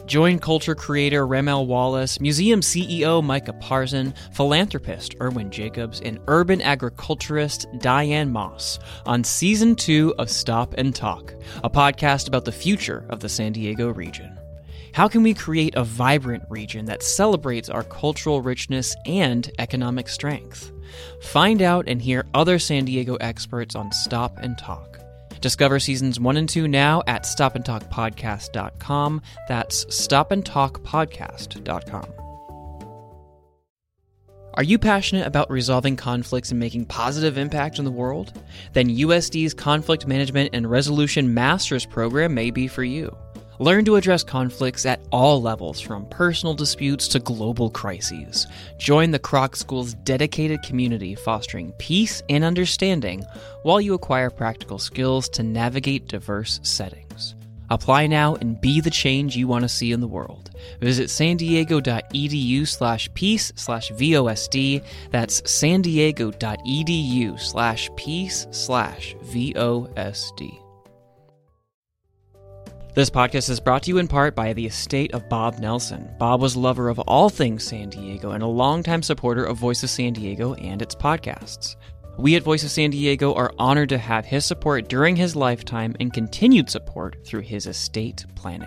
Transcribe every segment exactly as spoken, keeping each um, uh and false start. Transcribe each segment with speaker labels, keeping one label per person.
Speaker 1: Join culture creator Ramel Wallace, museum C E O Micah Parson, philanthropist Erwin Jacobs, and urban agriculturist Diane Moss on Season two of Stop and Talk, a podcast about the future of the San Diego region. How can we create a vibrant region that celebrates our cultural richness and economic strength? Find out and hear other San Diego experts on Stop and Talk. Discover seasons one and two now at stop and talk podcast dot com. That's stop and talk podcast dot com. Are you passionate about resolving conflicts and making positive impact in the world? Then U S D's Conflict Management and Resolution Master's Program may be for you. Learn to address conflicts at all levels, from personal disputes to global crises. Join the Kroc School's dedicated community fostering peace and understanding while you acquire practical skills to navigate diverse settings. Apply now and be the change you want to see in the world. Visit san diego dot e d u slash peace slash V O S D. That's san diego dot e d u slash peace slash V O S D. This podcast is brought to you in part by the estate of Bob Nelson. Bob was a lover of all things San Diego and a longtime supporter of Voice of San Diego and its podcasts. We at Voice of San Diego are honored to have his support during his lifetime and continued support through his estate planning.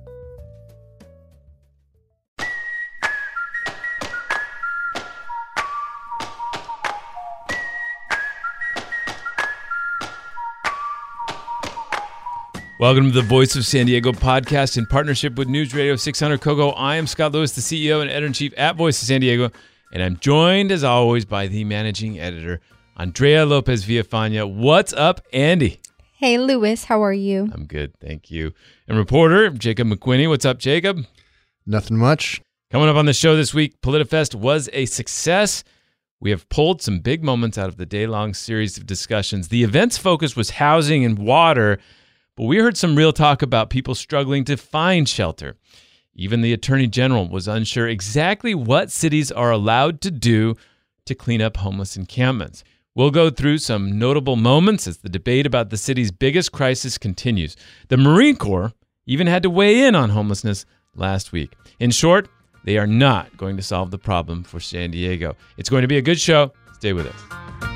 Speaker 2: Welcome to the Voice of San Diego podcast in partnership with News Radio six hundred Kogo. I am Scott Lewis, the C E O and editor-in-chief at Voice of San Diego, and I'm joined, as always, by the managing editor, Andrea Lopez Villafana. What's up, Andy?
Speaker 3: Hey, Lewis. How are you?
Speaker 2: I'm good, thank you. And reporter, Jacob McQuinney. What's up, Jacob?
Speaker 4: Nothing much.
Speaker 2: Coming up on the show this week, PolitiFest was a success. We have pulled some big moments out of the day-long series of discussions. The event's focus was housing and water, but we heard some real talk about people struggling to find shelter. Even the Attorney General was unsure exactly what cities are allowed to do to clean up homeless encampments. We'll go through some notable moments as the debate about the city's biggest crisis continues. The Marine Corps even had to weigh in on homelessness last week. In short, they are not going to solve the problem for San Diego. It's going to be a good show. Stay with us.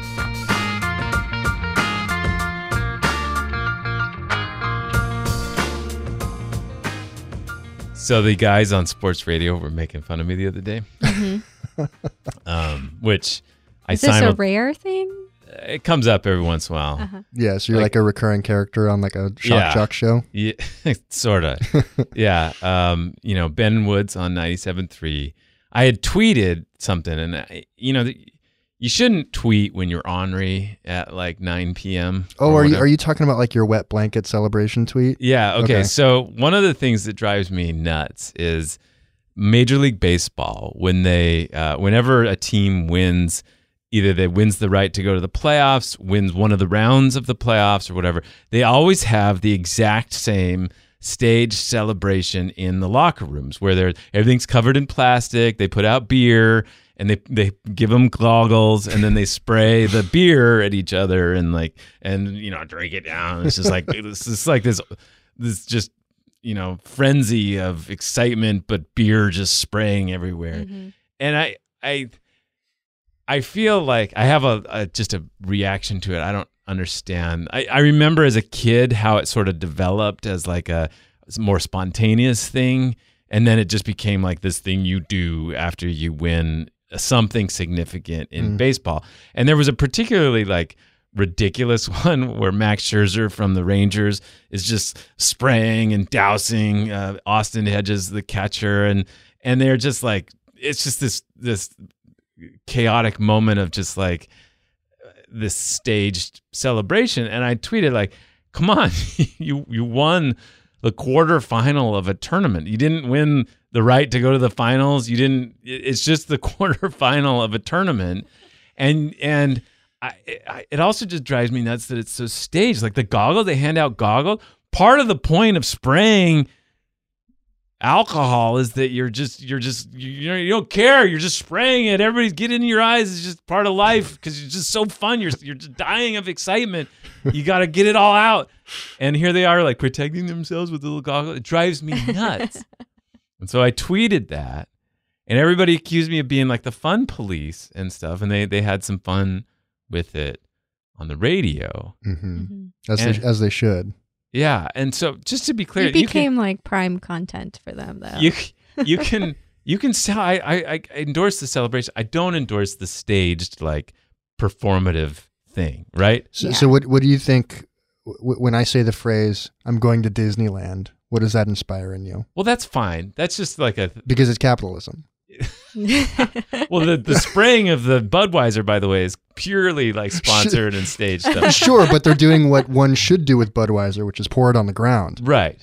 Speaker 2: So the guys on sports radio were making fun of me the other day, mm-hmm. um, which I
Speaker 3: Is this
Speaker 2: simul-
Speaker 3: a rare thing?
Speaker 2: It comes up every once in a while.
Speaker 3: Uh-huh.
Speaker 4: Yeah, so you're like,
Speaker 2: like
Speaker 4: a recurring character on like a shock
Speaker 2: yeah,
Speaker 4: jock show?
Speaker 2: Yeah, sort of. yeah. Um, you know, Ben Woods on ninety-seven point three. I had tweeted something, and, I, you know, you shouldn't tweet when you're ornery at like nine p.m.
Speaker 4: Oh, are you are you talking about like your wet blanket celebration tweet?
Speaker 2: Yeah, okay.
Speaker 4: Okay.
Speaker 2: So one of the things that drives me nuts is Major League Baseball. When they, uh, whenever a team wins, either they wins the right to go to the playoffs, wins one of the rounds of the playoffs or whatever, they always have the exact same stage celebration in the locker rooms where they're, everything's covered in plastic. They put out beer. And they they give them goggles, and then they spray the beer at each other, and like and you know drink it down. It's just like it's just like this this just you know frenzy of excitement, but beer just spraying everywhere. Mm-hmm. And I I I feel like I have a, a just a reaction to it. I don't understand. I, I remember as a kid how it sort of developed as like a more spontaneous thing, and then it just became like this thing you do after you win something significant in mm. baseball. And there was a particularly like ridiculous one where Max Scherzer from the Rangers is just spraying and dousing uh, Austin Hedges, the catcher, and and they're just like, it's just this this chaotic moment of just like this staged celebration. And I tweeted like, come on, you you won the quarterfinal of a tournament. You didn't win the right to go to the finals. You didn't. It's just the quarterfinal of a tournament, and and I, I, it also just drives me nuts that it's so staged. Like the goggles, they hand out goggles. Part of the point of spraying alcohol is that you're just you're just you know you don't care. You're just spraying it. Everybody's get in your eyes. It's just part of life because it's just so fun. You're you're just dying of excitement. You got to get it all out. And here they are, like protecting themselves with little goggles. It drives me nuts. And so I tweeted that, and everybody accused me of being like the fun police and stuff. And they, they had some fun with it on the radio.
Speaker 4: Mm-hmm.
Speaker 3: Mm-hmm.
Speaker 4: As,
Speaker 2: And-
Speaker 4: they, as they should.
Speaker 2: Yeah. And so just to be clear,
Speaker 3: You
Speaker 2: you can,
Speaker 3: became like prime content for them, though.
Speaker 2: you, you can, you can sell, I, I, I endorse the celebration. I don't endorse the staged, like performative thing, right?
Speaker 4: So,
Speaker 3: Yeah.
Speaker 4: so what, what do you think w- when I say the phrase, I'm going to Disneyland, what does that inspire in you?
Speaker 2: Well, that's fine. That's just like a,
Speaker 4: Because it's capitalism.
Speaker 2: well, the, the spraying of the Budweiser, by the way, is purely like sponsored and staged stuff.
Speaker 4: Sure, but they're doing what one should do with Budweiser, which is pour it on the ground.
Speaker 2: Right.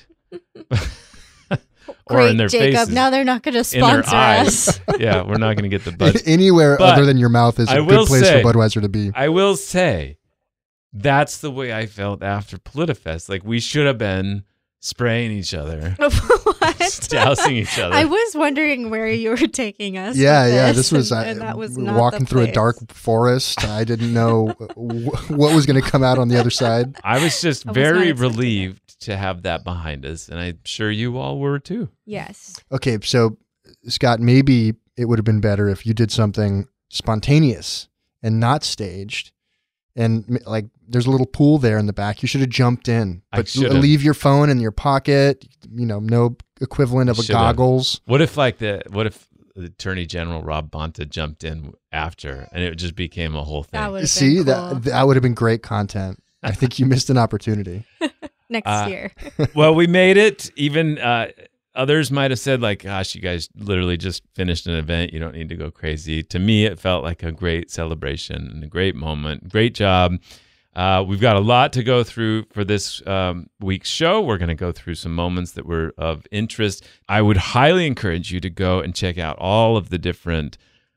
Speaker 2: Or
Speaker 3: Great,
Speaker 2: in their
Speaker 3: Jacob.
Speaker 2: faces.
Speaker 3: Now they're not going to
Speaker 2: in their
Speaker 3: sponsor
Speaker 2: eyes.
Speaker 3: us.
Speaker 2: Yeah, we're not going to get the Bud.
Speaker 4: Anywhere
Speaker 2: But
Speaker 4: other than your mouth is
Speaker 2: I
Speaker 4: a
Speaker 2: will
Speaker 4: good place
Speaker 2: say-
Speaker 4: for Budweiser to be.
Speaker 2: I will say, that's the way I felt after PolitiFest. Like we should have been spraying each other,
Speaker 3: What?
Speaker 2: dousing each other.
Speaker 3: I was wondering where you were taking us.
Speaker 4: Yeah,
Speaker 3: with
Speaker 4: yeah.
Speaker 3: this,
Speaker 4: This was,
Speaker 3: and,
Speaker 4: uh,
Speaker 3: and that was
Speaker 4: we were
Speaker 3: not
Speaker 4: walking
Speaker 3: the
Speaker 4: through a
Speaker 3: place.
Speaker 4: dark forest. I didn't know wh- what was going to come out on the other side.
Speaker 2: I was just
Speaker 3: I was
Speaker 2: very
Speaker 3: not expecting it.
Speaker 2: relieved to have that behind us, and I'm sure you all were too.
Speaker 3: Yes.
Speaker 4: Okay, so Scott, maybe it would have been better if you did something spontaneous and not staged. And m- like, there's a little pool there in the back. You should have jumped in,
Speaker 2: I
Speaker 4: but
Speaker 2: should
Speaker 4: l-
Speaker 2: have.
Speaker 4: leave your phone in your pocket. You know, no equivalent of a
Speaker 2: Should have.
Speaker 4: goggles.
Speaker 2: What if like the what if the Attorney General Rob Bonta jumped in after, and it just became a whole thing?
Speaker 3: That would have
Speaker 4: See,
Speaker 3: been cool.
Speaker 4: that that would have been great content. I think you missed an opportunity.
Speaker 3: Next
Speaker 2: uh,
Speaker 3: year.
Speaker 2: Well, we made it. Even uh, others might have said, like, gosh, you guys literally just finished an event. You don't need to go crazy. To me, it felt like a great celebration and a great moment. Great job. Uh, we've got a lot to go through for this um, week's show. We're going to go through some moments that were of interest. I would highly encourage you to go and check out all of the different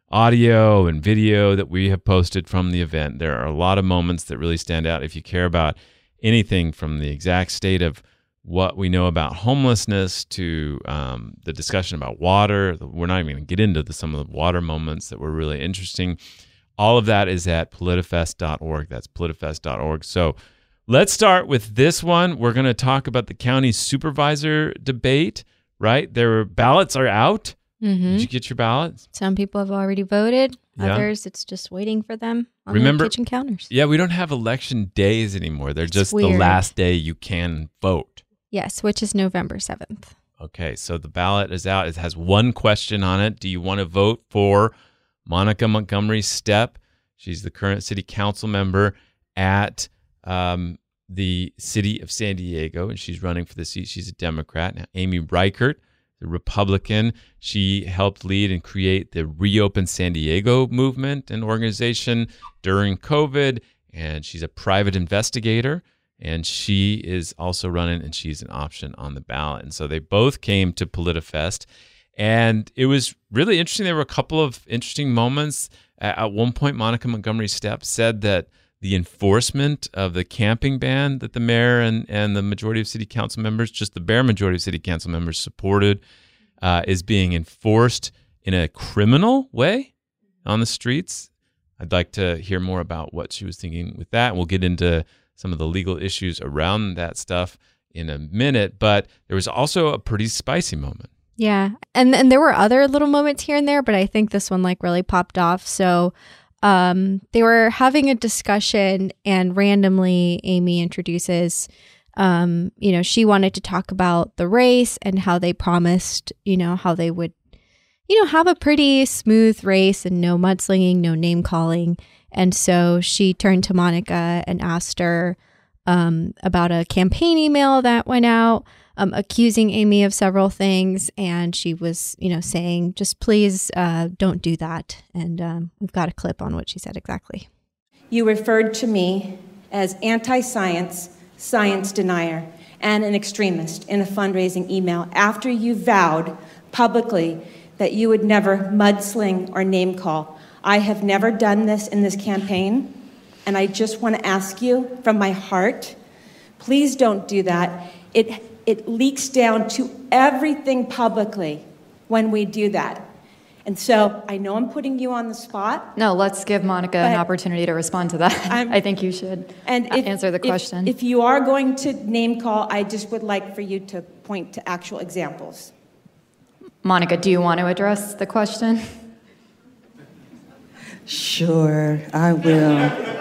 Speaker 2: audio and video that we have posted from the event. There are a lot of moments that really stand out. If you care about anything from the exact state of what we know about homelessness to um, the discussion about water, we're not even going to get into the, some of the water moments that were really interesting. All of that is at politifest dot org. That's politifest dot org. So let's start with this one. We're going to talk about the county supervisor debate, right? Their ballots are out.
Speaker 3: Mm-hmm.
Speaker 2: Did you get your ballots?
Speaker 3: Some people have already voted.
Speaker 2: Yeah.
Speaker 3: Others, it's just waiting for them on
Speaker 2: Remember-
Speaker 3: the kitchen counters.
Speaker 2: Yeah, we don't have election days anymore. They're
Speaker 3: It's
Speaker 2: just the
Speaker 3: weird.
Speaker 2: last day you can vote.
Speaker 3: Yes, which is November seventh.
Speaker 2: Okay, so the ballot is out. It has one question on it. Do you want to vote for Monica Montgomery Stepp? She's the current city council member at um, the city of San Diego, and she's running for the seat. She's a Democrat. Now, Amy Reichert, the Republican, she helped lead and create the Reopen San Diego movement and organization during COVID, and she's a private investigator. And she is also running, and she's an option on the ballot. And so they both came to PolitiFest. And it was really interesting. There were a couple of interesting moments. At at one point, Monica Montgomery Stepp said that the enforcement of the camping ban that the mayor and, and the majority of city council members, just the bare majority of city council members supported, uh, is being enforced in a criminal way on the streets. I'd like to hear more about what she was thinking with that. We'll get into some of the legal issues around that stuff in a minute, but there was also a pretty spicy moment.
Speaker 3: Yeah. And and there were other little moments here and there, but I think this one like really popped off. So um, they were having a discussion and randomly Amy introduces, um, you know, she wanted to talk about the race and how they promised, you know, how they would, you know, have a pretty smooth race and no mudslinging, no name calling. And so she turned to Monica and asked her um, about a campaign email that went out, um, accusing Amy of several things. And she was, you know, saying, just please uh, don't do that. And um, we've got a clip on what she said exactly.
Speaker 5: You referred to me as anti-science, science denier, and an extremist in a fundraising email after you vowed publicly that you would never mudsling or name call. I have never done this in this campaign, and I just want to ask you from my heart, please don't do that. It, it leaks down to everything publicly when we do that. And so I know I'm putting you on the spot.
Speaker 6: No, let's give Monica an
Speaker 5: But
Speaker 6: opportunity to respond to that.
Speaker 5: I'm-
Speaker 6: I think you should
Speaker 5: And if,
Speaker 6: answer the
Speaker 5: if-
Speaker 6: question.
Speaker 5: If you are going to name call, I just would like for you to point to actual examples.
Speaker 6: Monica, do you want to address the question?
Speaker 7: Sure, I will.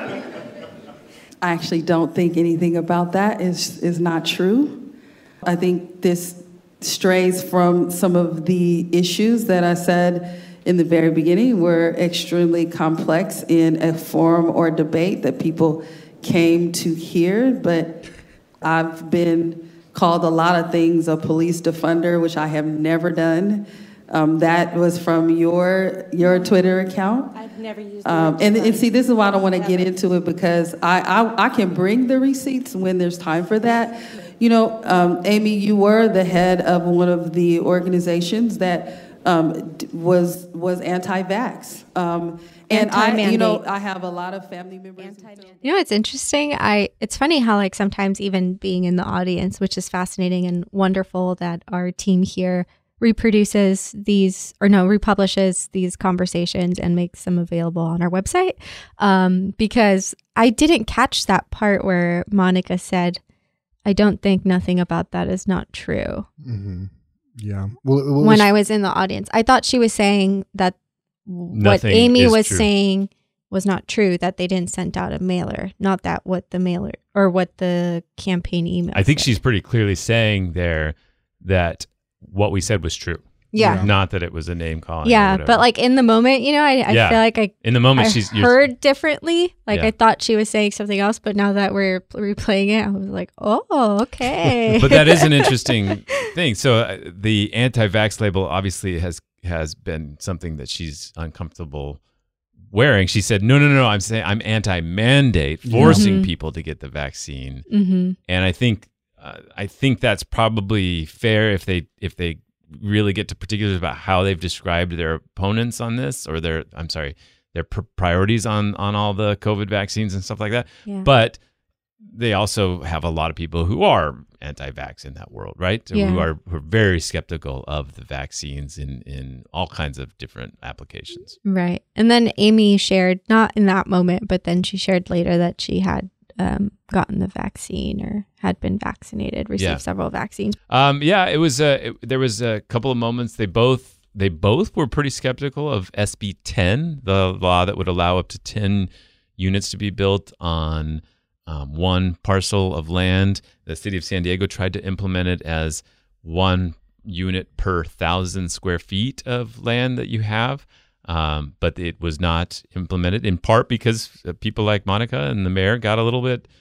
Speaker 7: I actually don't think anything about that is, is not true. I think this strays from some of the issues that I said in the very beginning were extremely complex in a forum or debate that people came to hear, but I've been called a lot of things, a police defender, which I have never done. Um, that was from your your Twitter account.
Speaker 5: I've never used the
Speaker 7: Um,
Speaker 5: word
Speaker 7: and, and
Speaker 5: defund.
Speaker 7: see, this is why I don't want to get
Speaker 5: Never.
Speaker 7: into it, because I, I, I can bring the receipts when there's time for that. You know, um, Amy, you were the head of one of the organizations that um, d- was was anti-vax. Um, and I, you know,
Speaker 5: Anti-mandate.
Speaker 7: I have a lot of family members. who
Speaker 5: Anti-mandate.
Speaker 7: still-
Speaker 3: You know, it's interesting. I it's funny how like sometimes even being in the audience, which is fascinating and wonderful that our team here reproduces these or no republishes these conversations and makes them available on our website. Um, because I didn't catch that part where Monica said, "I don't think nothing about that is not true."
Speaker 4: Mm-hmm. Yeah. Well, it was,
Speaker 3: when I was in the audience, I thought she was saying that what
Speaker 2: Nothing
Speaker 3: Amy
Speaker 2: is
Speaker 3: was
Speaker 2: true.
Speaker 3: saying was not true, that they didn't send out a mailer, not that what the mailer or what the campaign email
Speaker 2: I think
Speaker 3: said.
Speaker 2: she's pretty clearly saying there that what we said was true.
Speaker 3: yeah.
Speaker 2: Not that it was a name calling. or
Speaker 3: Yeah,
Speaker 2: whatever.
Speaker 3: but like in the moment, you know, I, I
Speaker 2: Yeah.
Speaker 3: feel like I,
Speaker 2: in the moment,
Speaker 3: I
Speaker 2: she's you're-
Speaker 3: heard differently. Like
Speaker 2: Yeah.
Speaker 3: I thought she was saying something else, but now that we're replaying it, I was like, oh, okay.
Speaker 2: but that is an interesting thing. So uh, the anti-vax label obviously has has been something that she's uncomfortable wearing. She said, "No, no, no. I'm saying I'm anti-mandate, forcing
Speaker 3: Mhm.
Speaker 2: people to get the vaccine."
Speaker 3: hmm
Speaker 2: And I think uh, I think that's probably fair if they if they really get to particulars about how they've described their opponents on this, or their I'm sorry, their pr- priorities on on all the COVID vaccines and stuff like that.
Speaker 3: Yeah.
Speaker 2: But they also have a lot of people who are anti-vax in that world, right?
Speaker 3: Yeah.
Speaker 2: Who are who are very skeptical of the vaccines in in all kinds of different applications.
Speaker 3: Right. And then Amy shared, not in that moment, but then she shared later that she had um, gotten the vaccine or had been vaccinated, received
Speaker 2: Yeah.
Speaker 3: several vaccines.
Speaker 2: Um, yeah, it was. Uh, it, there was a couple of moments. They both they both were pretty skeptical of S B ten, the law that would allow up to ten units to be built on um, one parcel of land. The city of San Diego tried to implement it as one unit per thousand square feet of land that you have. Um, but it was not implemented, in part because uh, people like Monica and the mayor got a little bit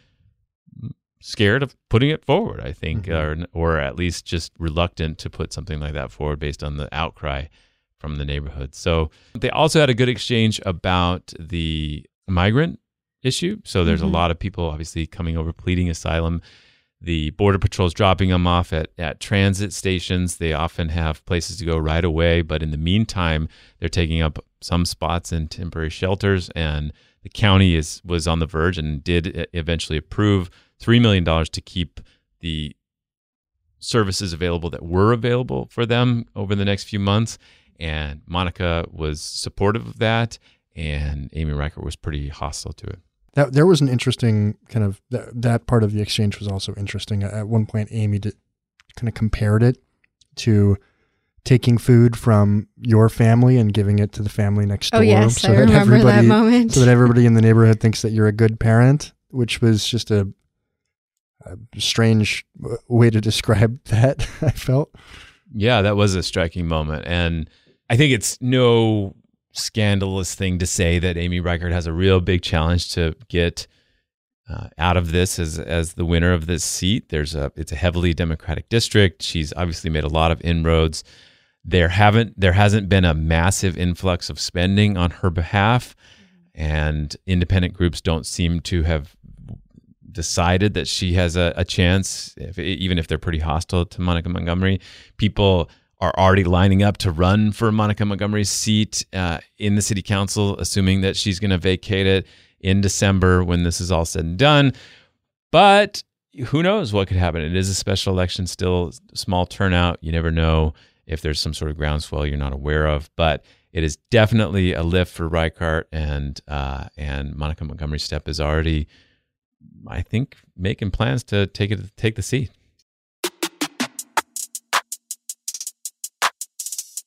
Speaker 2: scared of putting it forward, I think,
Speaker 4: Mhm.
Speaker 2: or or at least just reluctant to put something like that forward based on the outcry from the neighborhood. So they also had a good exchange about the migrant issue. So there's
Speaker 3: Mhm.
Speaker 2: a lot of people obviously coming over pleading asylum. The Border Patrol's dropping them off at, at transit stations. They often have places to go right away, but in the meantime, they're taking up some spots in temporary shelters. And the county is was on the verge and did eventually approve three million dollars to keep the services available that were available for them over the next few months. And Monica was supportive of that, and Amy Reichert was pretty hostile to it.
Speaker 4: That, there was an interesting kind of, that, that part of the exchange was also interesting. At one point, Amy did, kind of compared it to taking food from your family and giving it to the family next door.
Speaker 3: Oh, yes.
Speaker 4: so
Speaker 3: I
Speaker 4: that
Speaker 3: remember that
Speaker 4: everybody-
Speaker 3: moment.
Speaker 4: So that everybody in the neighborhood thinks that you're a good parent, which was just a, a strange w- way to describe that, I felt.
Speaker 2: Yeah, that was a striking moment. And I think it's no scandalous thing to say that Amy Reichert has a real big challenge to get uh, out of this as as the winner of this seat. There's a it's a heavily Democratic district. She's obviously made a lot of inroads. There haven't there hasn't been a massive influx of spending on her behalf, and independent groups don't seem to have decided that she has a, a chance, if, even if they're pretty hostile to Monica Montgomery. People are already lining up to run for Monica Montgomery's seat uh, in the city council, assuming that she's going to vacate it in December when this is all said and done. But who knows what could happen? It is a special election, still small turnout. You never know if there's some sort of groundswell you're not aware of. But it is definitely a lift for Reichert, and uh, and Monica Montgomery's step is already, I think, making plans to take it take the seat.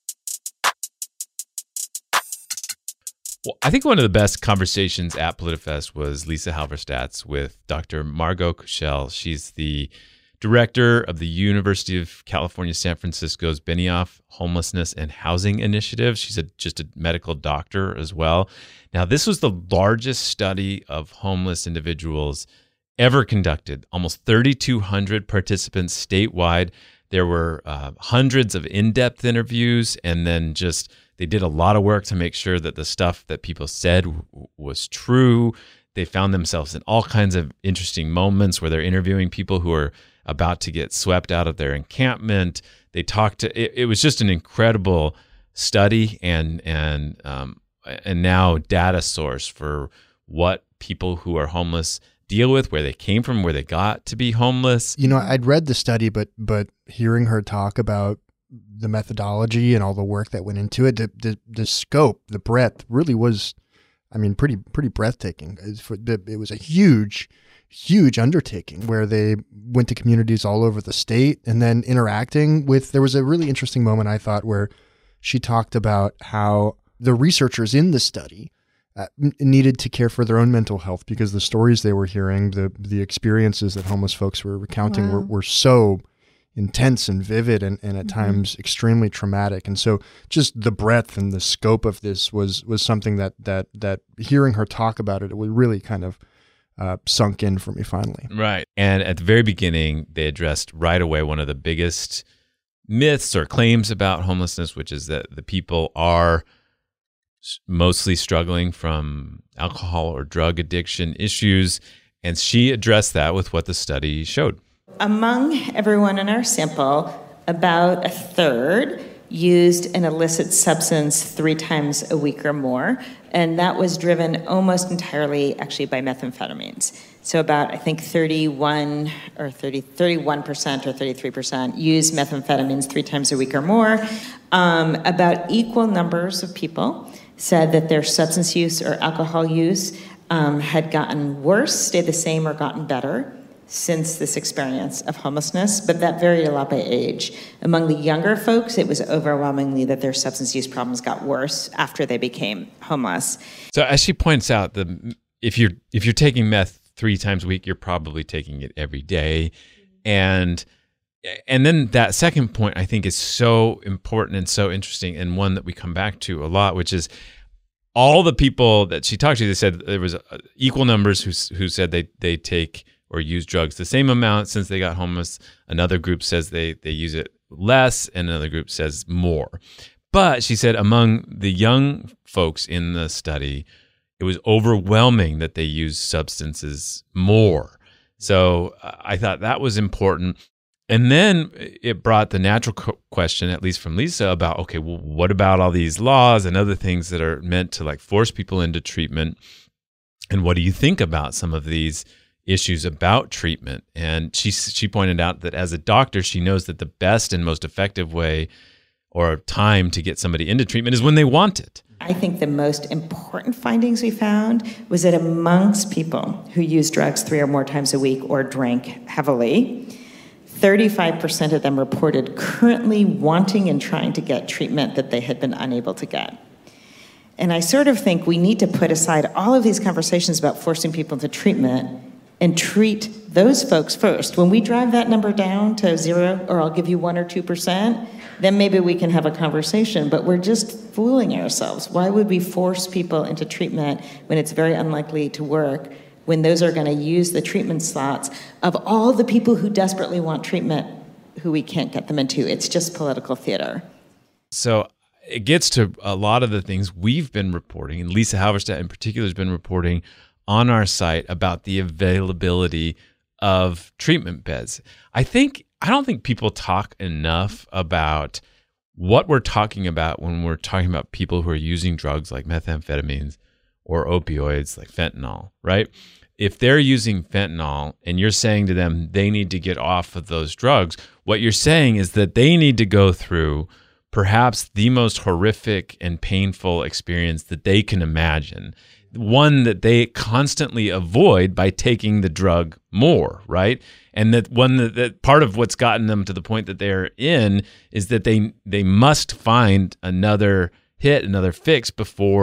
Speaker 2: Well, I think one of the best conversations at PolitiFest was Lisa Halverstadt's with Doctor Margot Kuchel. She's the director of the University of California, San Francisco's Benioff Homelessness and Housing Initiative. She's a, just a medical doctor as well. Now, this was the largest study of homeless individuals ever conducted. Almost thirty-two hundred participants statewide. There were uh, hundreds of in-depth interviews, and then just they did a lot of work to make sure that the stuff that people said w- was true. They found themselves in all kinds of interesting moments where they're interviewing people who are about to get swept out of their encampment. They talked to, it, it was just an incredible study and, and, um, and now data source for what people who are homeless deal with, where they came from, where they got to be homeless.
Speaker 4: You know, I'd read the study, but, but hearing her talk about the methodology and all the work that went into it, the, the, the scope, the breadth really was, I mean, pretty, pretty breathtaking. It was a huge, huge undertaking where they went to communities all over the state and then interacting with, there was a really interesting moment I thought where she talked about how the researchers in the study uh, needed to care for their own mental health because the stories they were hearing, the the experiences that homeless folks were recounting wow. were, were so intense and vivid and, and at mm-hmm. times extremely traumatic. And so just the breadth and the scope of this was was something that that that hearing her talk about it, it was really kind of uh, sunk in for me finally.
Speaker 2: Right. And at the very beginning, they addressed right away one of the biggest myths or claims about homelessness, which is that the people are mostly struggling from alcohol or drug addiction issues. And she addressed that with what the study showed.
Speaker 5: Among everyone in our sample, about a third used an illicit substance three times a week or more, and that was driven almost entirely actually by methamphetamines. So about, I think, thirty-one or thirty, thirty-one percent or thirty-three percent used methamphetamines three times a week or more. Um, about equal numbers of people said that their substance use or alcohol use um, had gotten worse, stayed the same, or gotten better since this experience of homelessness, but that varied a lot by age. Among the younger folks, it was overwhelmingly that their substance use problems got worse after they became homeless.
Speaker 2: So as she points out, the if you're if you're taking meth three times a week, you're probably taking it every day. And and then that second point, I think, is so important and so interesting, and one that we come back to a lot, which is all the people that she talked to, they said there was equal numbers who who said they they take or use drugs the same amount since they got homeless. Another group says they they use it less, and another group says more. But she said among the young folks in the study, it was overwhelming that they use substances more. So uh, I thought that was important. And then it brought the natural co- question, at least from Lisa, about, okay, well, what about all these laws and other things that are meant to like force people into treatment? And what do you think about some of these issues about treatment? And she she pointed out that as a doctor, she knows that the best and most effective way or time to get somebody into treatment is when they want it.
Speaker 5: I think the most important findings we found was that amongst people who use drugs three or more times a week or drank heavily, thirty-five percent of them reported currently wanting and trying to get treatment that they had been unable to get. And I sort of think we need to put aside all of these conversations about forcing people into treatment and treat those folks first. When we drive that number down to zero, or I'll give you one or two percent, then maybe we can have a conversation. But we're just fooling ourselves. Why would we force people into treatment when it's very unlikely to work, when those are going to use the treatment slots of all the people who desperately want treatment who we can't get them into? It's just political theater.
Speaker 2: So it gets to a lot of the things we've been reporting, and Lisa Halverstadt in particular has been reporting on our site about the availability of treatment beds. I think I don't think people talk enough about what we're talking about when we're talking about people who are using drugs like methamphetamines or opioids like fentanyl, right? If they're using fentanyl and you're saying to them they need to get off of those drugs, what you're saying is that they need to go through perhaps the most horrific and painful experience that they can imagine, one that they constantly avoid by taking the drug more, right? And that one that, that part of what's gotten them to the point that they're in is that they they must find another hit, another fix before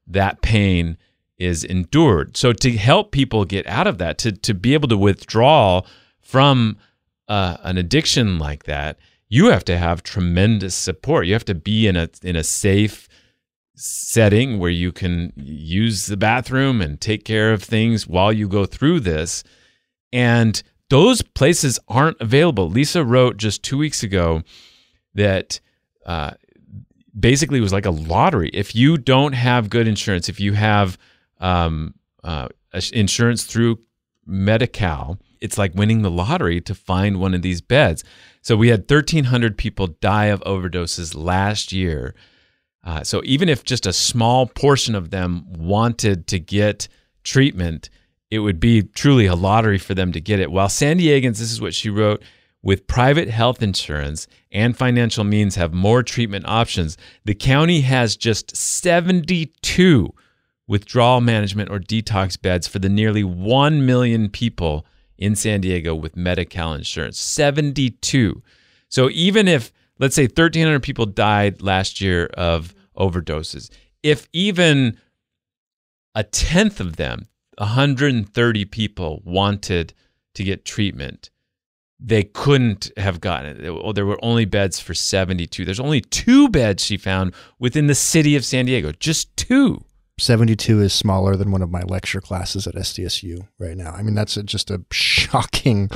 Speaker 2: that pain is endured. So to help people get out of that, to to be able to withdraw from uh, an addiction like that, you have to have tremendous support. You have to be in a in a safe setting where you can use the bathroom and take care of things while you go through this. And those places aren't available. Lisa wrote just two weeks ago that uh, basically it was like a lottery. If you don't have good insurance, if you have um, uh, insurance through Medi-Cal, it's like winning the lottery to find one of these beds. So we had thirteen hundred people die of overdoses last year. Uh, so even if just a small portion of them wanted to get treatment, it would be truly a lottery for them to get it. While San Diegans, this is what she wrote, with private health insurance and financial means have more treatment options, the county has just seventy-two withdrawal management or detox beds for the nearly one million people in San Diego with Medi-Cal insurance. seventy-two. So even if, let's say, thirteen hundred people died last year of overdoses, if even a tenth of them, one hundred thirty people, wanted to get treatment, they couldn't have gotten it. There were only beds for seventy-two. There's only two beds she found within the city of San Diego, just two.
Speaker 4: seventy-two is smaller than one of my lecture classes at S D S U right now. I mean, that's a, just a shocking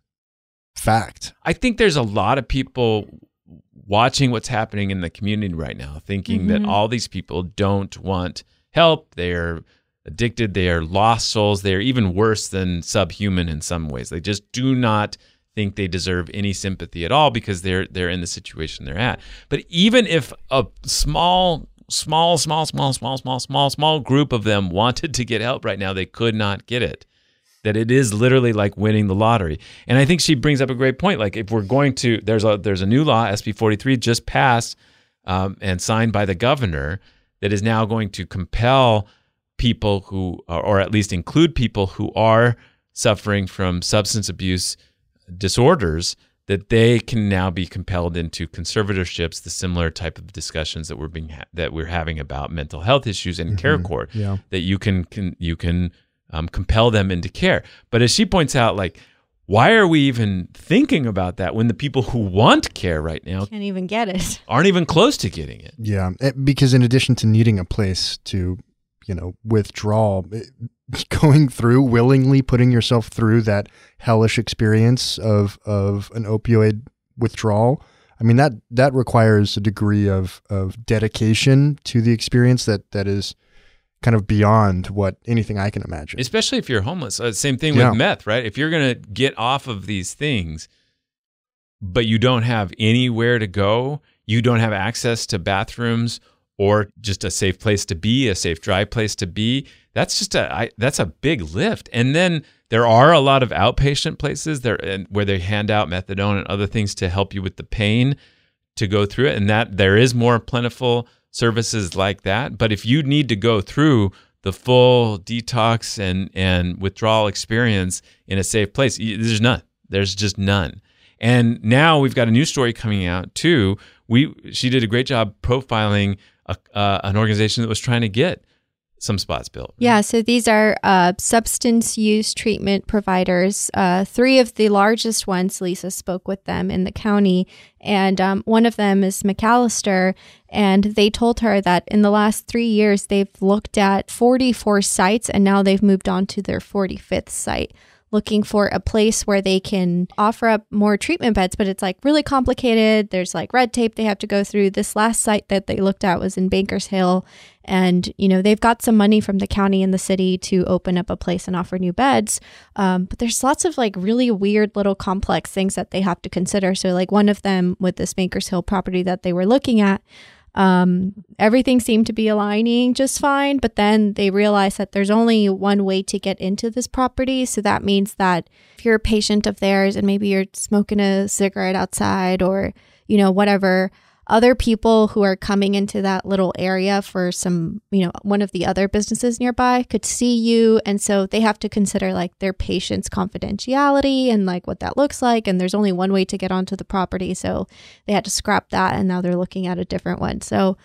Speaker 4: fact.
Speaker 2: I think there's a lot of people watching what's happening in the community right now, thinking mm-hmm. that all these people don't want help. They are addicted. They are lost souls. They are even worse than subhuman in some ways. They just do not think they deserve any sympathy at all because they're they're in the situation they're at. But even if a small Small, small, small, small, small, small, small group of them wanted to get help right now, they could not get it. That it is literally like winning the lottery. And I think she brings up a great point. Like if we're going to, there's a there's a new law, S B forty-three, just passed um, and signed by the governor that is now going to compel people who, or at least include people who are suffering from substance abuse disorders, that they can now be compelled into conservatorships, the similar type of discussions that we're being ha- that we're having about mental health issues in mm-hmm. care court.
Speaker 4: Yeah.
Speaker 2: That you can, can you can um, compel them into care. But as she points out, like, why are we even thinking about that when the people who want care right now
Speaker 3: can't even get it,
Speaker 2: aren't even close to getting it?
Speaker 4: Yeah, it, because in addition to needing a place to, you know, withdraw. It, going through willingly putting yourself through that hellish experience of of an opioid withdrawal, I mean that that requires a degree of of dedication to the experience that that is kind of beyond what anything I can imagine.
Speaker 2: Especially if you're homeless. Uh, same thing
Speaker 4: yeah.
Speaker 2: with meth, right? If you're going to get off of these things, but you don't have anywhere to go, you don't have access to bathrooms or just a safe place to be, a safe, dry place to be, that's just a I, that's a big lift. And then there are a lot of outpatient places there where they hand out methadone and other things to help you with the pain to go through it. And that there is more plentiful services like that. But if you need to go through the full detox and, and withdrawal experience in a safe place, there's none. There's just none. And now we've got a new story coming out too. We she did a great job profiling a, uh, an organization that was trying to get some spots built.
Speaker 3: Yeah, so these are uh, substance use treatment providers. Uh, three of the largest ones, Lisa spoke with them in the county, and um, one of them is McAllister, and they told her that in the last three years, they've looked at forty-four sites, and now they've moved on to their forty-fifth site, looking for a place where they can offer up more treatment beds, but it's like really complicated. There's like red tape they have to go through. This last site that they looked at was in Bankers Hill. And, you know, they've got some money from the county and the city to open up a place and offer new beds. Um, but there's lots of like really weird little complex things that they have to consider. So like one of them with this Bankers Hill property that they were looking at, Um, everything seemed to be aligning just fine, but then they realized that there's only one way to get into this property. So that means that if you're a patient of theirs and maybe you're smoking a cigarette outside or, you know, whatever, other people who are coming into that little area for some, you know, one of the other businesses nearby could see you. And so they have to consider like their patient's confidentiality and like what that looks like. And there's only one way to get onto the property. So they had to scrap that. And now they're looking at a different one. So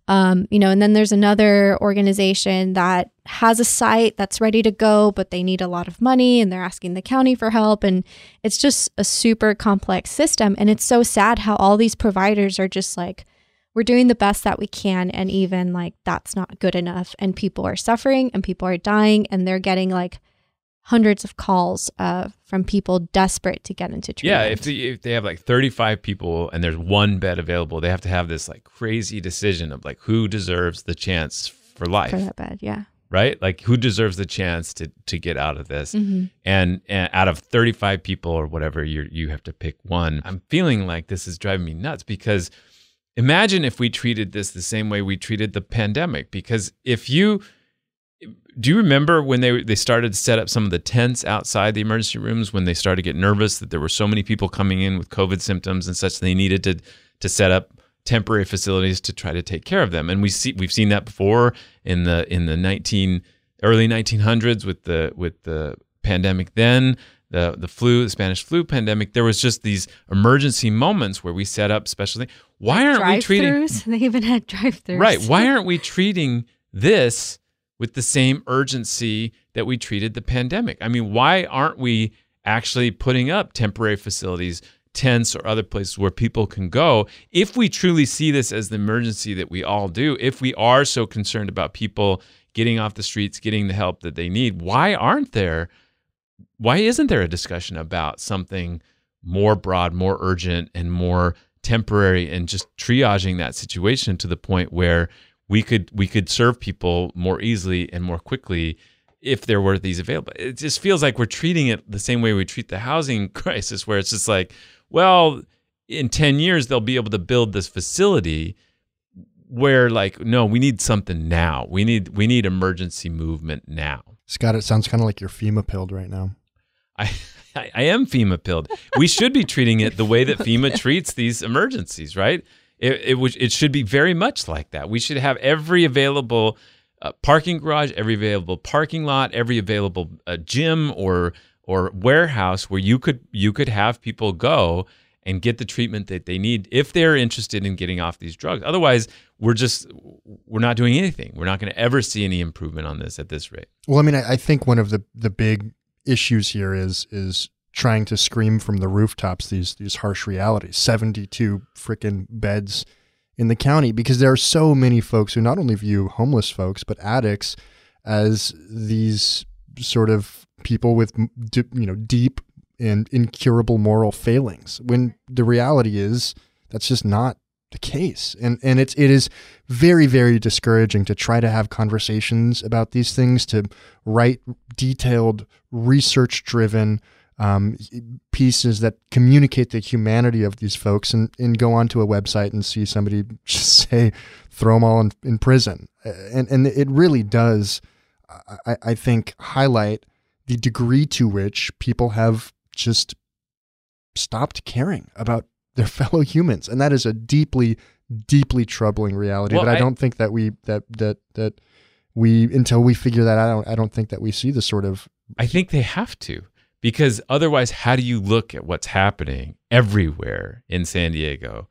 Speaker 3: Um, you know, and then there's another organization that has a site that's ready to go, but they need a lot of money and they're asking the county for help. And it's just a super complex system. And it's so sad how all these providers are just like, we're doing the best that we can. And even like, that's not good enough. And people are suffering and people are dying and they're getting like hundreds of calls uh, from people desperate to get into treatment.
Speaker 2: Yeah, if they, if they have like thirty-five people and there's one bed available, they have to have this like crazy decision of like who deserves the chance for life.
Speaker 3: For that bed, yeah.
Speaker 2: Right? Like who deserves the chance to to get out of this?
Speaker 3: Mm-hmm.
Speaker 2: And, and out of thirty-five people or whatever, you you have to pick one. I'm feeling like this is driving me nuts because imagine if we treated this the same way we treated the pandemic. Because if you Do you remember when they they started to set up some of the tents outside the emergency rooms when they started to get nervous that there were so many people coming in with COVID symptoms and such, they needed to to set up temporary facilities to try to take care of them? And we see we've seen that before in the in the nineteen early nineteen hundreds with the with the pandemic then, the the flu, the Spanish flu pandemic. There was just these emergency moments where we set up specially. Why aren't we treating
Speaker 3: drive-throughs? They even had drive-throughs.
Speaker 2: Right. Why aren't we treating this with the same urgency that we treated the pandemic? I mean, why aren't we actually putting up temporary facilities, tents, or other places where people can go? If we truly see this as the emergency that we all do, if we are so concerned about people getting off the streets, getting the help that they need, why aren't there, why isn't there a discussion about something more broad, more urgent, and more temporary, and just triaging that situation to the point where we could we could serve people more easily and more quickly if there were these available? It just feels like we're treating it the same way we treat the housing crisis, where it's just like, well, in ten years, they'll be able to build this facility, where like, no, we need something now. We need we need emergency movement now.
Speaker 4: Scott, it sounds kind of like you're FEMA pilled right now.
Speaker 2: I, I, I am FEMA pilled. We should be treating it the way that FEMA treats these emergencies, right? It, it, would, it should be very much like that. We should have every available uh, parking garage, every available parking lot, every available uh, gym or or warehouse where you could you could have people go and get the treatment that they need if they're interested in getting off these drugs. Otherwise, we're just we're not doing anything. We're not going to ever see any improvement on this at this rate.
Speaker 4: Well, I mean, I, I think one of the the big issues here is is trying to scream from the rooftops these these harsh realities. seventy-two freaking beds in the county, because there are so many folks who not only view homeless folks but addicts as these sort of people with you know deep and incurable moral failings, when the reality is that's just not the case. And and it's it is very, very discouraging to try to have conversations about these things, to write detailed, research-driven um, pieces that communicate the humanity of these folks, and, and go onto a website and see somebody just say, throw them all in, in prison. And and it really does, I, I think, highlight the degree to which people have just stopped caring about their fellow humans. And that is a deeply, deeply troubling reality.
Speaker 2: Well,
Speaker 4: but I,
Speaker 2: I
Speaker 4: don't think that we, that, that, that we, until we figure that out, I don't, I don't think that we see the sort of.
Speaker 2: I think they have to, because otherwise, how do you look at what's happening everywhere in San Diego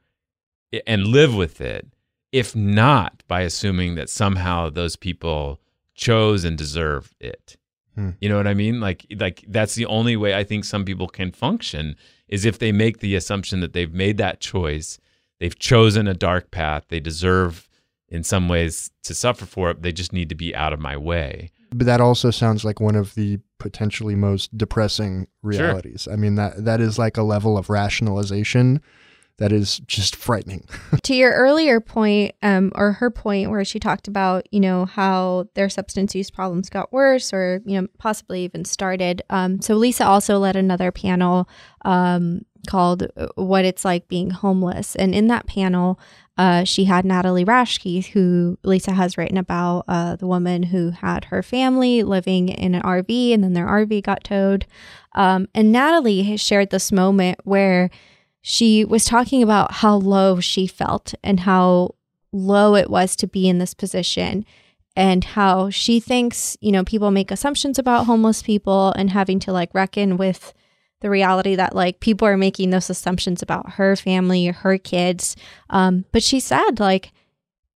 Speaker 2: and live with it, if not by assuming that somehow those people chose and deserve it? Hmm. You know what I mean? Like, like that's the only way I think some people can function, is if they make the assumption that they've made that choice, they've chosen a dark path, they deserve in some ways to suffer for it, they just need to be out of my way.
Speaker 4: But that also sounds like one of the potentially most depressing realities. Sure. I mean, that that is like a level of rationalization that is just frightening.
Speaker 3: To your earlier point, um, or her point where she talked about, you know, how their substance use problems got worse, or, you know, possibly even started. Um, so Lisa also led another panel um, called What It's Like Being Homeless. And in that panel, uh, she had Natalie Rashke, who Lisa has written about, uh, the woman who had her family living in an R V, and then their R V got towed. Um, and Natalie has shared this moment where she was talking about how low she felt and how low it was to be in this position, and how she thinks, you know, people make assumptions about homeless people, and having to like reckon with the reality that like people are making those assumptions about her family, her kids. Um, but she said like,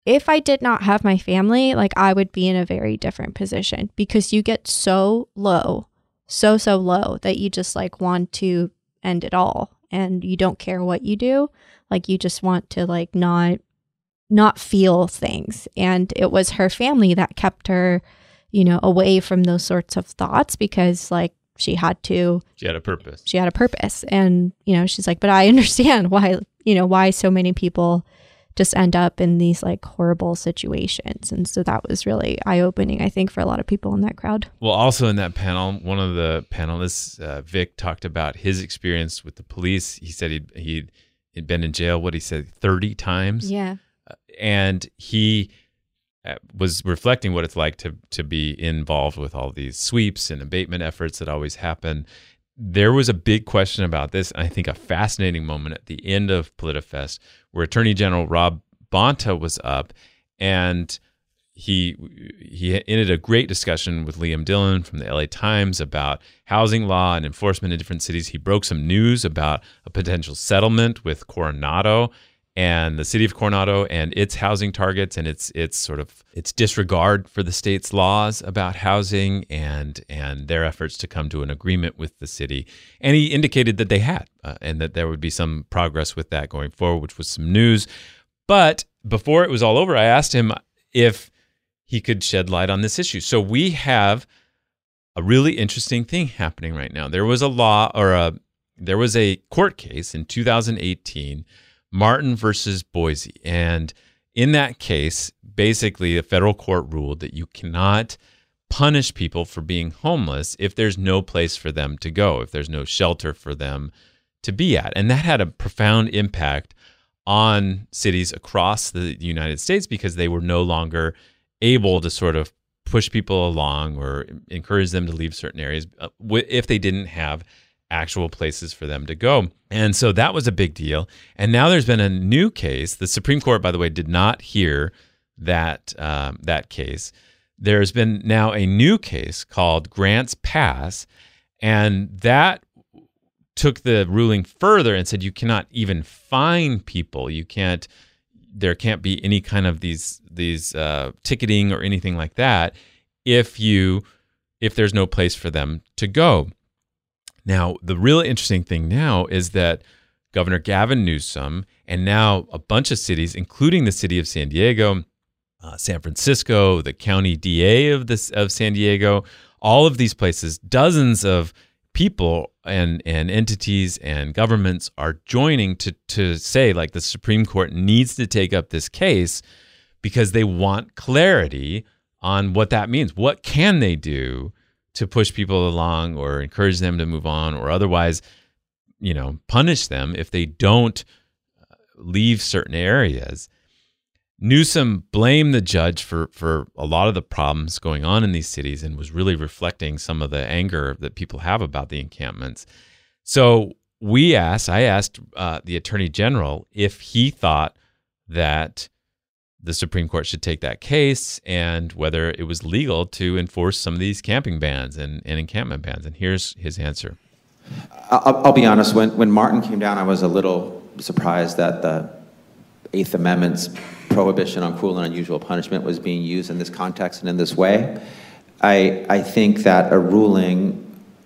Speaker 3: if I did not have my family, like I would be in a very different position, because you get so low, so, so low that you just like want to end it all, and you don't care what you do. Like you just want to like not, not feel things. And it was her family that kept her, you know, away from those sorts of thoughts, because like she had to,
Speaker 2: She had a purpose.
Speaker 3: she had a purpose. And, you know, she's like, but I understand why, you know, why so many people just end up in these like horrible situations. And so that was really eye-opening, I think, for a lot of people in that crowd.
Speaker 2: Well, also in that panel, one of the panelists, uh, Vic, talked about his experience with the police. He said he'd, he'd, he'd been in jail, what he said, thirty times.
Speaker 3: Yeah.
Speaker 2: Uh, and he uh, was reflecting what it's like to to be involved with all these sweeps and abatement efforts that always happen. There was a big question about this, and I think a fascinating moment at the end of PolitiFest, where Attorney General Rob Bonta was up, and he he ended a great discussion with Liam Dillon from the L A Times about housing law and enforcement in different cities. He broke some news about a potential settlement with Coronado and the city of Coronado and its housing targets and its its sort of its disregard for the state's laws about housing and and their efforts to come to an agreement with the city. And he indicated that they had uh, and that there would be some progress with that going forward, which was some news. But before it was all over, I asked him if he could shed light on this issue. So we have a really interesting thing happening right now. There was a law or a there was a court case in two thousand eighteen, Martin versus Boise. And in that case, basically, a federal court ruled that you cannot punish people for being homeless if there's no place for them to go, if there's no shelter for them to be at. And that had a profound impact on cities across the United States, because they were no longer able to sort of push people along or encourage them to leave certain areas if they didn't have actual places for them to go. And so that was a big deal. And now there's been a new case. The Supreme Court, by the way, did not hear that um, that case. There's been now a new case called Grants Pass, and that took the ruling further and said you cannot even fine people. You can't. There can't be any kind of these these uh, ticketing or anything like that if you if there's no place for them to go. Now, the really interesting thing now is that Governor Gavin Newsom and now a bunch of cities, including the city of San Diego, uh, San Francisco, the county D A of this of San Diego, all of these places, dozens of people and and entities and governments are joining to to say, like, the Supreme Court needs to take up this case because they want clarity on what that means. What can they do to push people along or encourage them to move on, or otherwise, you know, punish them if they don't leave certain areas? Newsom blamed the judge for, for a lot of the problems going on in these cities and was really reflecting some of the anger that people have about the encampments. So we asked, I asked uh, the Attorney General if he thought that the Supreme Court should take that case and whether it was legal to enforce some of these camping bans and, and encampment bans. And here's his answer.
Speaker 8: I'll, I'll be honest, when, when Martin came down, I was a little surprised that the Eighth Amendment's prohibition on cruel and unusual punishment was being used in this context and in this way. I, I think that a ruling,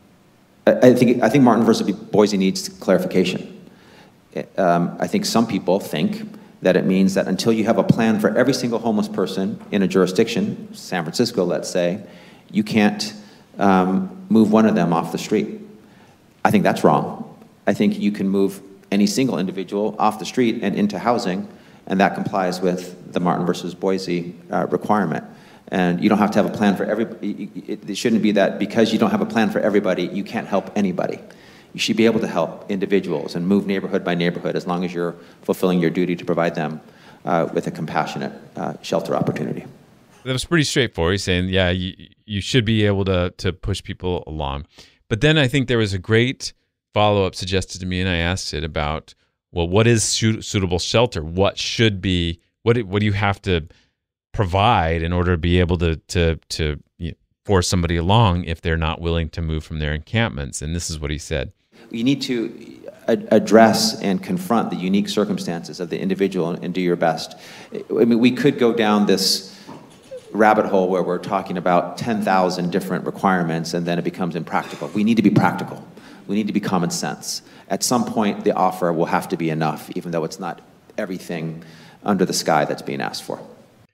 Speaker 8: I think, I think Martin versus Boise needs clarification. Um, I think some people think that it means that until you have a plan for every single homeless person in a jurisdiction, San Francisco, let's say, you can't um, move one of them off the street. I think that's wrong. I think you can move any single individual off the street and into housing, and that complies with the Martin versus Boise uh, requirement. And you don't have to have a plan for everybody. It, it shouldn't be that because you don't have a plan for everybody, you can't help anybody. You should be able to help individuals and move neighborhood by neighborhood as long as you're fulfilling your duty to provide them uh, with a compassionate uh, shelter opportunity.
Speaker 2: That was pretty straightforward. He's saying, yeah, you, you should be able to to push people along. But then I think there was a great follow-up suggested to me, and I asked it about, well, what is su- suitable shelter? What should be, what what do you have to provide in order to be able to to to you know, force somebody along if they're not willing to move from their encampments? And this is what he said.
Speaker 8: You need to, address and confront the unique circumstances of the individual and do your best. I mean, we could go down this rabbit hole where we're talking about ten thousand different requirements and then it becomes impractical. We need to be practical. We need to be common sense. At some point, the offer will have to be enough, even though it's not everything under the sky that's being asked for.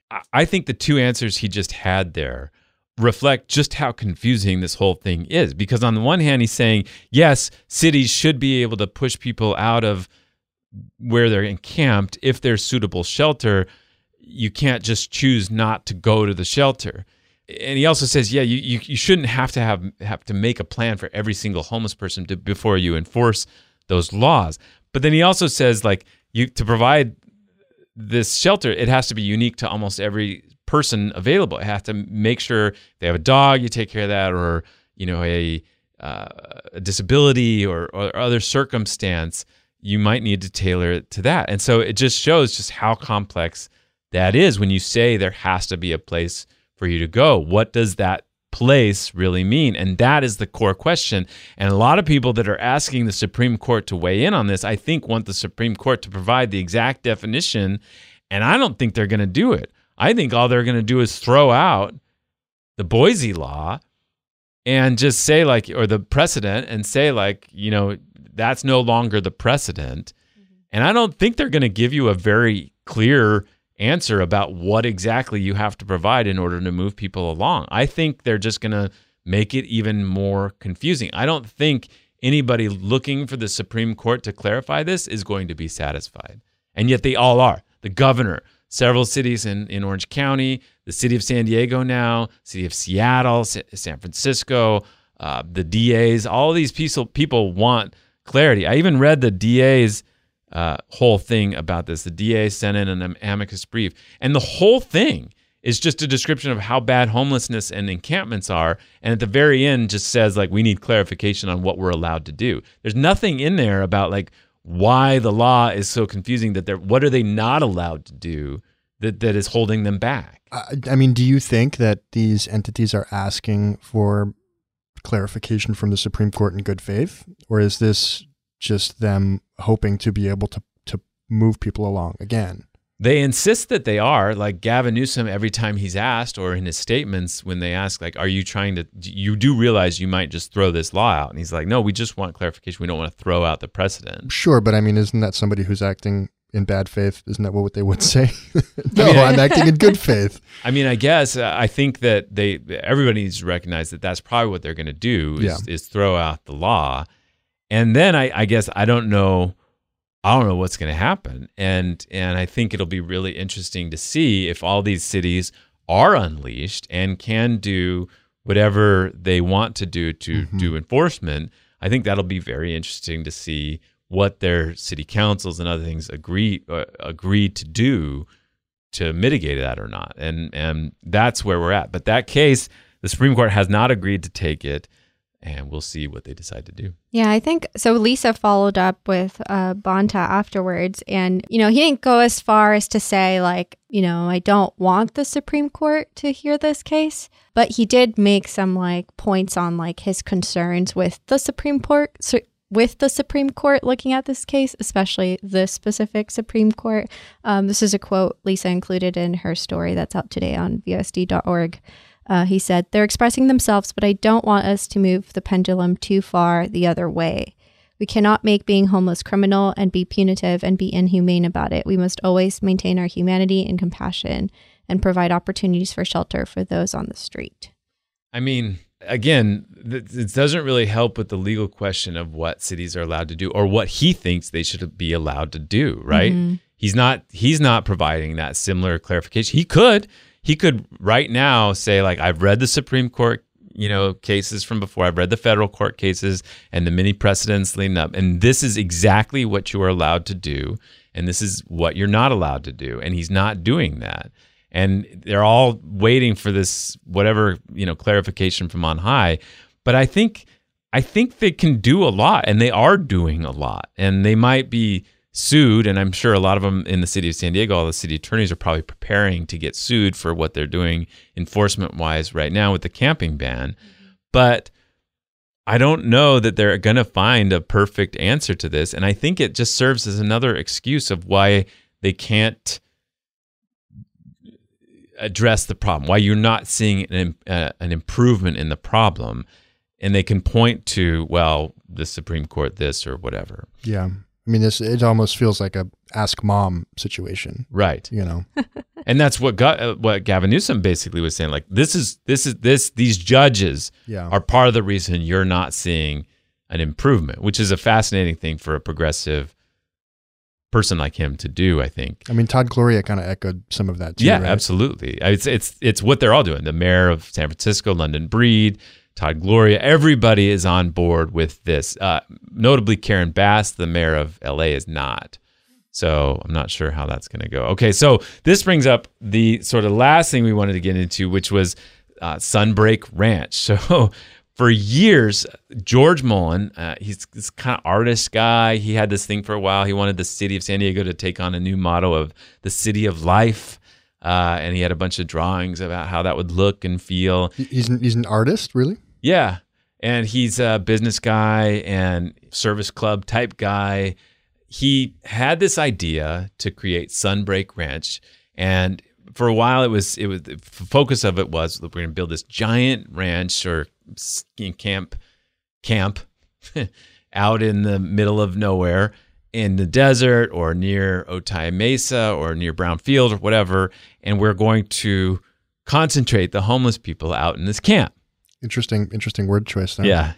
Speaker 2: I think the two answers he just had there reflect just how confusing this whole thing is. Because on the one hand, he's saying, yes, cities should be able to push people out of where they're encamped if there's suitable shelter. You can't just choose not to go to the shelter. And he also says, yeah, you, you, you shouldn't have to have, have to make a plan for every single homeless person to, before you enforce those laws. But then he also says, like, you to provide this shelter, it has to be unique to almost every person available. It has to make sure they have a dog, you take care of that, or you know a, uh, a disability or, or other circumstance. You might need to tailor it to that. And so it just shows just how complex that is when you say there has to be a place for you to go. What does that place really mean? And that is the core question. And a lot of people that are asking the Supreme Court to weigh in on this, I think, want the Supreme Court to provide the exact definition. And I don't think they're going to do it. I think all they're going to do is throw out the Boise law and just say like, or the precedent and say like, you know, that's no longer the precedent. Mm-hmm. And I don't think they're going to give you a very clear answer about what exactly you have to provide in order to move people along. I think they're just going to make it even more confusing. I don't think anybody looking for the Supreme Court to clarify this is going to be satisfied. And yet they all are. The governor, several cities in, in Orange County, the city of San Diego now, city of Seattle, San Francisco, uh, the D As, all of these people, people want clarity. I even read the D A's Uh, whole thing about this. The D A sent in an amicus brief, and the whole thing is just a description of how bad homelessness and encampments are, and at the very end just says like we need clarification on what we're allowed to do. There's nothing in there about like why the law is so confusing, that they're what are they not allowed to do that that is holding them back.
Speaker 4: I, I mean, do you think that these entities are asking for clarification from the Supreme Court in good faith, or is this just them hoping to be able to, to move people along again?
Speaker 2: They insist that they are. Like Gavin Newsom, every time he's asked, or in his statements when they ask, like, are you trying to, you do realize you might just throw this law out? And he's like, no, we just want clarification. We don't want to throw out the precedent.
Speaker 4: Sure, but I mean, isn't that somebody who's acting in bad faith? Isn't that what they would say? no,
Speaker 2: I mean,
Speaker 4: I'm acting in good faith.
Speaker 2: I mean, I guess, uh, I think that they, everybody needs to recognize that that's probably what they're going to do is,
Speaker 4: Yeah.
Speaker 2: is throw out the law. And then I, I guess I don't know, I don't know what's going to happen. And and I think it'll be really interesting to see if all these cities are unleashed and can do whatever they want to do to mm-hmm. do enforcement. I think that'll be very interesting to see what their city councils and other things agree uh, agree to do to mitigate that or not. And and that's where we're at. But that case, the Supreme Court has not agreed to take it. And we'll see what they decide to do.
Speaker 3: Yeah, I think so. Lisa followed up with uh, Bonta afterwards. And, you know, he didn't go as far as to say, like, you know, I don't want the Supreme Court to hear this case. But he did make some, like, points on, like, his concerns with the Supreme Court, so, with the Supreme Court looking at this case, especially the specific Supreme Court. Um, this is a quote Lisa included in her story that's out today on V O S D dot org. Uh, he said, they're expressing themselves, but I don't want us to move the pendulum too far the other way. We cannot make being homeless criminal and be punitive and be inhumane about it. We must always maintain our humanity and compassion and provide opportunities for shelter for those on the street.
Speaker 2: I mean, again, th- it doesn't really help with the legal question of what cities are allowed to do or what he thinks they should be allowed to do, right? Mm-hmm. He's not he's not providing that similar clarification. He could. He could right now say, like, I've read the Supreme Court, you know, cases from before. I've read the federal court cases and the many precedents leading up. And this is exactly what you are allowed to do. And this is what you're not allowed to do. And he's not doing that. And they're all waiting for this, whatever, you know, clarification from on high. But I think, I think they can do a lot, and they are doing a lot. And they might be sued, and I'm sure a lot of them in the city of San Diego, all the city attorneys are probably preparing to get sued for what they're doing enforcement-wise right now with the camping ban. Mm-hmm. But I don't know that they're going to find a perfect answer to this. And I think it just serves as another excuse of why they can't address the problem, why you're not seeing an, uh, an improvement in the problem. And they can point to, well, the Supreme Court this or whatever.
Speaker 4: Yeah. I mean, this it almost feels like a ask mom situation.
Speaker 2: Right.
Speaker 4: You know.
Speaker 2: And that's what got, uh, what Gavin Newsom basically was saying. Like, this is this is this these judges
Speaker 4: yeah.
Speaker 2: are part of the reason you're not seeing an improvement, which is a fascinating thing for a progressive person like him to do, I think.
Speaker 4: I mean, Todd Gloria kind of echoed some of that too.
Speaker 2: Yeah,
Speaker 4: right?
Speaker 2: absolutely. It's it's it's what they're all doing. The mayor of San Francisco, London Breed, Todd Gloria, everybody is on board with this. Uh, notably, Karen Bass, the mayor of L A, is not. So I'm not sure how that's going to go. Okay, so this brings up the sort of last thing we wanted to get into, which was uh, Sunbreak Ranch. So for years, George Mullen, uh, he's this kind of artist guy. He had this thing for a while. He wanted the city of San Diego to take on a new motto of the city of life. Uh, and he had a bunch of drawings about how that would look and feel.
Speaker 4: He's an, he's an artist, really?
Speaker 2: Yeah. And he's a business guy and service club type guy. He had this idea to create Sunbreak Ranch, and for a while, it was it was the focus of it was we're going to build this giant ranch or skiing camp camp out in the middle of nowhere in the desert or near Otay Mesa or near Brown Field or whatever, and we're going to concentrate the homeless people out in this camp.
Speaker 4: Interesting, interesting word choice there.
Speaker 2: Yeah,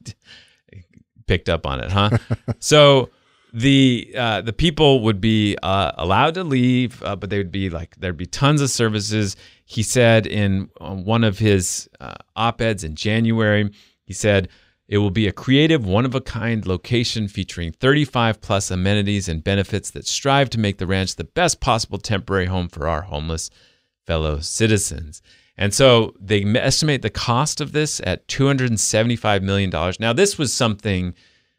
Speaker 2: picked up on it, huh? So. The uh, the people would be uh, allowed to leave, uh, but they would be like there'd be tons of services. He said in one of his uh, op-eds in January, he said it will be a creative, one-of-a-kind location featuring thirty-five plus amenities and benefits that strive to make the ranch the best possible temporary home for our homeless fellow citizens. And so they estimate the cost of this at two hundred seventy-five million dollars. Now, this was something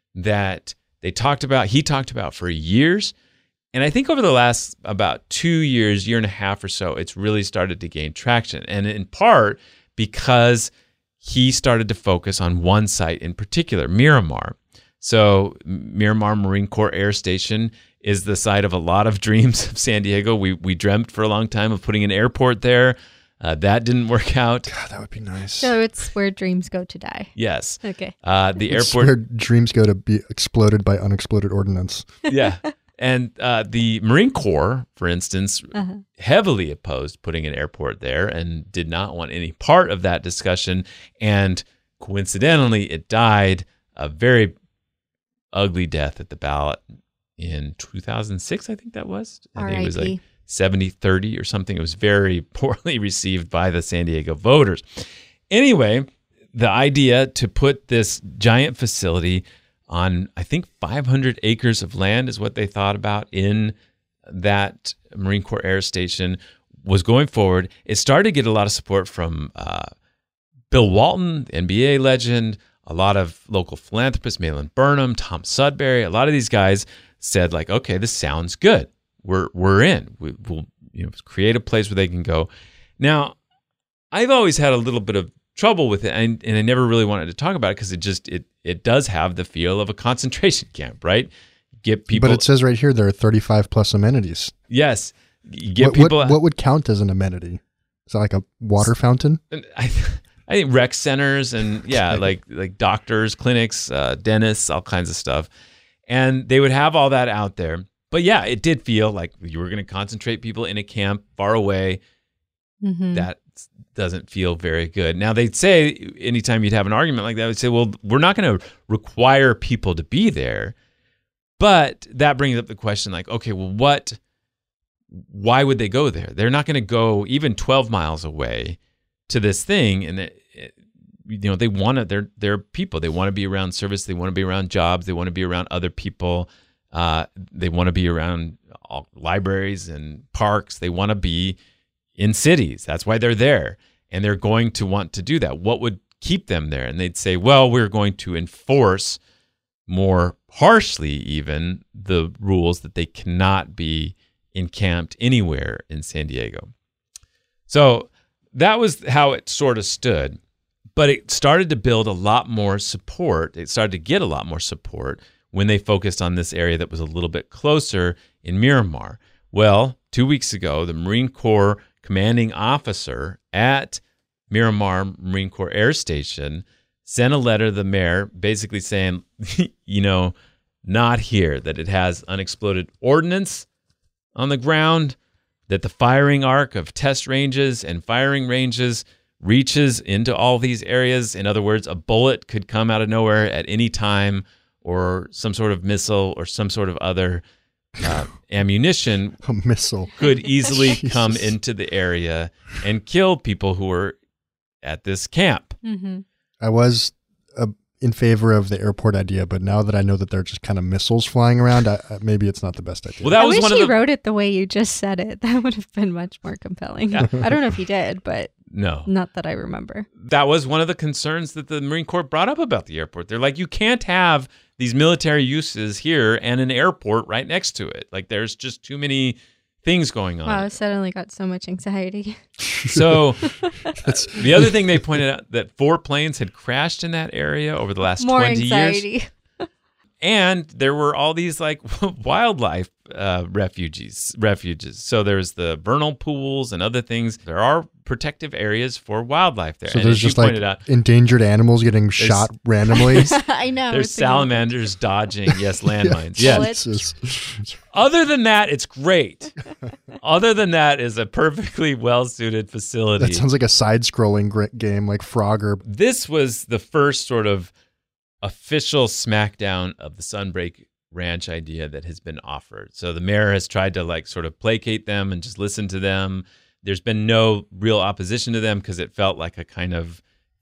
Speaker 2: that They talked about, he talked about for years. And I think over the last about two years, year and a half or so, it's really started to gain traction. And in part because he started to focus on one site in particular, Miramar. So Miramar Marine Corps Air Station is the site of a lot of dreams of San Diego. We we dreamt for a long time of putting an airport there. Uh, that didn't work out.
Speaker 4: God, that would be nice.
Speaker 3: So it's where dreams go to die.
Speaker 2: Yes.
Speaker 3: Okay.
Speaker 2: Uh, the
Speaker 4: It's
Speaker 2: airport.
Speaker 4: where dreams go to be exploded by unexploded ordnance.
Speaker 2: Yeah. And uh, the Marine Corps, for instance,
Speaker 3: Uh-huh.
Speaker 2: heavily opposed putting an airport there and did not want any part of that discussion. And coincidentally, it died a very ugly death at the ballot in two thousand six, I think that was. I think it was like seventy thirty or something. It was very poorly received by the San Diego voters. Anyway, the idea to put this giant facility on, I think, five hundred acres of land is what they thought about in that Marine Corps Air Station was going forward. It started to get a lot of support from uh, Bill Walton, the N B A legend, a lot of local philanthropists, Malin Burnham, Tom Sudbury. A lot of these guys said, like, okay, this sounds good. We're we're in. We, we'll you know create a place where they can go. Now, I've always had a little bit of trouble with it, and, and I never really wanted to talk about it because it just it it does have the feel of a concentration camp, right? Get people.
Speaker 4: But it says right here there are thirty-five plus amenities.
Speaker 2: Yes, you get
Speaker 4: what,
Speaker 2: people.
Speaker 4: What, what would count as an amenity? Is that like a water fountain?
Speaker 2: I, I think rec centers and yeah,
Speaker 4: Okay.
Speaker 2: like like doctors, clinics, uh, dentists, all kinds of stuff, and they would have all that out there. But yeah, it did feel like you were going to concentrate people in a camp far away.
Speaker 3: Mm-hmm.
Speaker 2: That doesn't feel very good. Now, they'd say anytime you'd have an argument like that, they'd say, well, we're not going to require people to be there. But that brings up the question like, okay, well, what, why would they go there? They're not going to go even twelve miles away to this thing. And, it, it, you know, they want to, they're, they're people. They want to be around service. They want to be around jobs. They want to be around other people. Uh, they want to be around all libraries and parks. They want to be in cities. That's why they're there. And they're going to want to do that. What would keep them there? And they'd say, well, we're going to enforce more harshly even the rules that they cannot be encamped anywhere in San Diego. So that was how it sort of stood. But it started to build a lot more support. It started to get a lot more support when they focused on this area that was a little bit closer in Miramar. Well, two weeks ago, the Marine Corps commanding officer at Miramar Marine Corps Air Station sent a letter to the mayor basically saying, you know, not here, that it has unexploded ordnance on the ground, that the firing arc of test ranges and firing ranges reaches into all these areas. In other words, a bullet could come out of nowhere at any time, or some sort of missile or some sort of other uh, ammunition
Speaker 4: A missile
Speaker 2: could easily
Speaker 4: Jesus.
Speaker 2: come into the area and kill people who were at this camp.
Speaker 3: Mm-hmm.
Speaker 4: I was uh, in favor of the airport idea, but now that I know that they're just kind of missiles flying around, I, I, maybe it's not the best idea.
Speaker 2: Well, that
Speaker 3: I
Speaker 2: was
Speaker 3: wish
Speaker 2: one
Speaker 3: he
Speaker 2: of the
Speaker 3: wrote it the way you just said it. That would have been much more compelling.
Speaker 2: Yeah.
Speaker 3: I don't know if he did, but
Speaker 2: no.
Speaker 3: not that I remember.
Speaker 2: That was one of the concerns that the Marine Corps brought up about the airport. They're like, you can't have these military uses here and an airport right next to it. Like, there's just too many things going on.
Speaker 3: Wow, I suddenly got so much anxiety.
Speaker 2: So the other thing they pointed out, that four planes had crashed in that area over the last
Speaker 3: More
Speaker 2: twenty
Speaker 3: anxiety.
Speaker 2: years. And there were all these like wildlife uh, refuges, refuges. So there's the vernal pools and other things. There are protective areas for wildlife there.
Speaker 4: So
Speaker 2: and
Speaker 4: there's
Speaker 2: as you
Speaker 4: just like
Speaker 2: pointed out,
Speaker 4: endangered animals getting shot randomly.
Speaker 3: I know.
Speaker 2: there's
Speaker 3: it's thinking-
Speaker 2: salamanders dodging, yes, landmines. Yes.
Speaker 4: Jesus.
Speaker 2: Other than that, it's great. Other than that, is a perfectly well-suited facility.
Speaker 4: That sounds like a side-scrolling gr- game like Frogger.
Speaker 2: This was the first sort of official smackdown of the Sunbreak Ranch idea that has been offered. So the mayor has tried to like sort of placate them and just listen to them. There's been no real opposition to them because it felt like a kind of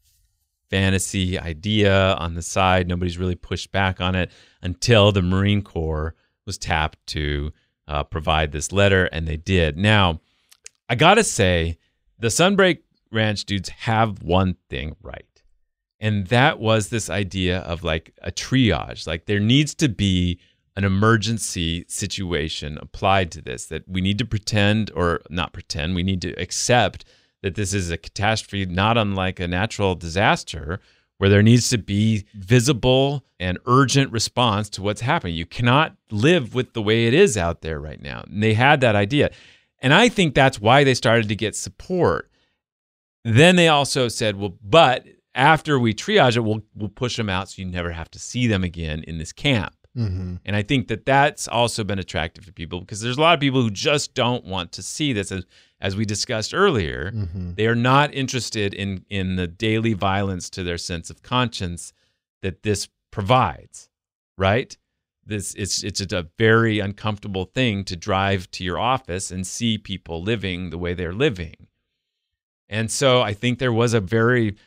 Speaker 2: fantasy idea on the side. Nobody's really pushed back on it until the Marine Corps was tapped to uh, provide this letter, and they did. Now, I gotta say, the Sunbreak Ranch dudes have one thing right. And that was this idea of like a triage. Like, there needs to be an emergency situation applied to this, that we need to pretend, or not pretend, we need to accept that this is a catastrophe, not unlike a natural disaster, where there needs to be visible and urgent response to what's happening. You cannot live with the way it is out there right now. And they had that idea. And I think that's why they started to get support. Then they also said, well, but after we triage it, we'll we'll push them out so you never have to see them again in this camp.
Speaker 4: Mm-hmm.
Speaker 2: And I think that that's also been attractive to people, because there's a lot of people who just don't want to see this. As, as we discussed earlier,
Speaker 4: Mm-hmm.
Speaker 2: they are not interested in, in the daily violence to their sense of conscience that this provides, right? This it's it's a very uncomfortable thing to drive to your office and see people living the way they're living. And so I think there was a very,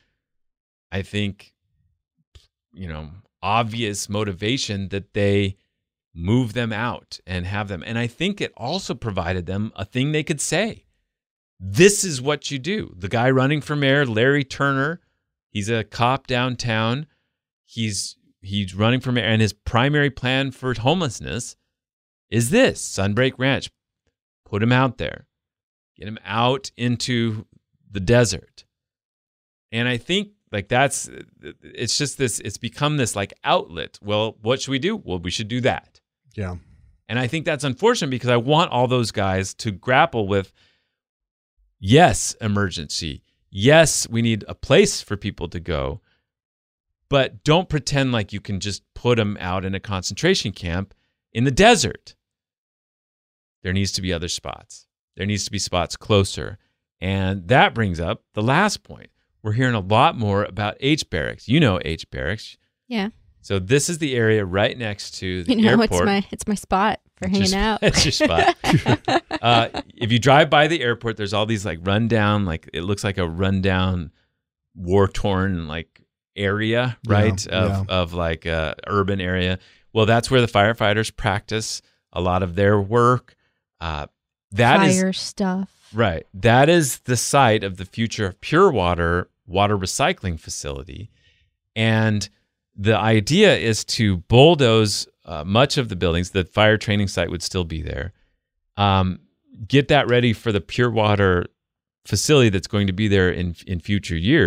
Speaker 2: I think, you know, obvious motivation that they move them out and have them. And I think it also provided them a thing they could say. This is what you do. The guy running for mayor, Larry Turner, he's a cop downtown. He's he's running for mayor, and his primary plan for homelessness is this: Sunbreak Ranch. Put him out there. Get him out into the desert. And I think like that's, it's just this, it's become this like outlet. Well, what should we do? Well, we should do that.
Speaker 4: Yeah.
Speaker 2: And I think that's unfortunate, because I want all those guys to grapple with, yes, emergency. Yes, we need a place for people to go. But don't pretend like you can just put them out in a concentration camp in the desert. There needs to be other spots. There needs to be spots closer. And that brings up the last point. We're hearing a lot more about H Barracks. You know H Barracks.
Speaker 3: Yeah.
Speaker 2: So this is the area right next to the
Speaker 3: You know,
Speaker 2: airport.
Speaker 3: it's my it's my spot for
Speaker 2: It's
Speaker 3: hanging
Speaker 2: your,
Speaker 3: out.
Speaker 2: It's your spot. uh, if you drive by the airport, there's all these like rundown, like it looks like a rundown, war-torn like area, right?
Speaker 4: Yeah,
Speaker 2: of
Speaker 4: yeah.
Speaker 2: of like a urban area. Well, that's where the firefighters practice a lot of their work. Uh, that is
Speaker 3: Fire stuff.
Speaker 2: Right. That is the site of the future Pure Water water recycling facility. And the idea is to bulldoze uh, much of the buildings. The fire training site would still be there. Um, get that ready for the Pure Water facility that's going to be there in in future years.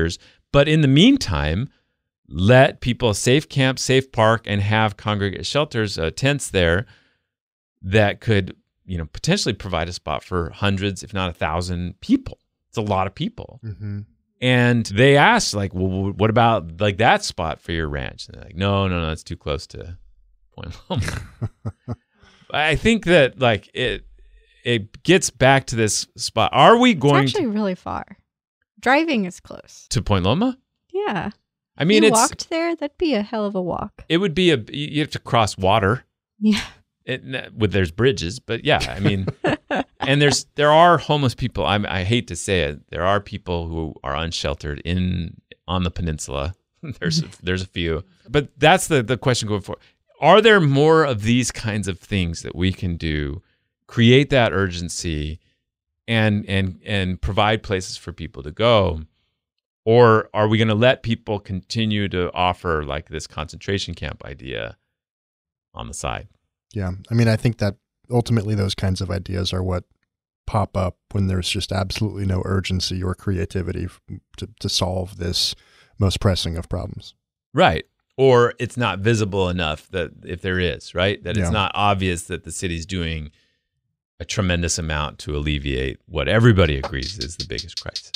Speaker 2: But in the meantime, let people safe camp, safe park, and have congregate shelters, uh, tents there that could, you know, potentially provide a spot for hundreds, if not a thousand people. It's a lot of people.
Speaker 4: Mm-hmm.
Speaker 2: And they asked, like, well, what about like that spot for your ranch? And they're like, no, no, no, it's too close to Point Loma. I think that like it, it gets back to this spot. Are we going
Speaker 3: It's actually
Speaker 2: to,
Speaker 3: really far. Driving is close.
Speaker 2: to Point Loma?
Speaker 3: Yeah.
Speaker 2: I mean,
Speaker 3: you
Speaker 2: it's
Speaker 3: walked there, that'd be a hell of a walk.
Speaker 2: it would be a you have to cross water.
Speaker 3: Yeah.
Speaker 2: It, with there's bridges, but yeah, I mean, and there's there are homeless people. I'm, I hate to say it, there are people who are unsheltered in on the peninsula. there's a, there's a few, but that's the the question going forward. Are there more of these kinds of things that we can do, create that urgency, and and and provide places for people to go, or are we going to let people continue to offer like this concentration camp idea on the side?
Speaker 4: Yeah. I mean, I think that ultimately those kinds of ideas are what pop up when there's just absolutely no urgency or creativity to, to solve this most pressing of problems.
Speaker 2: Right. Or it's not visible enough that if there is, right? That it's
Speaker 4: Yeah.
Speaker 2: not obvious that the city's doing a tremendous amount to alleviate what everybody agrees is the biggest crisis.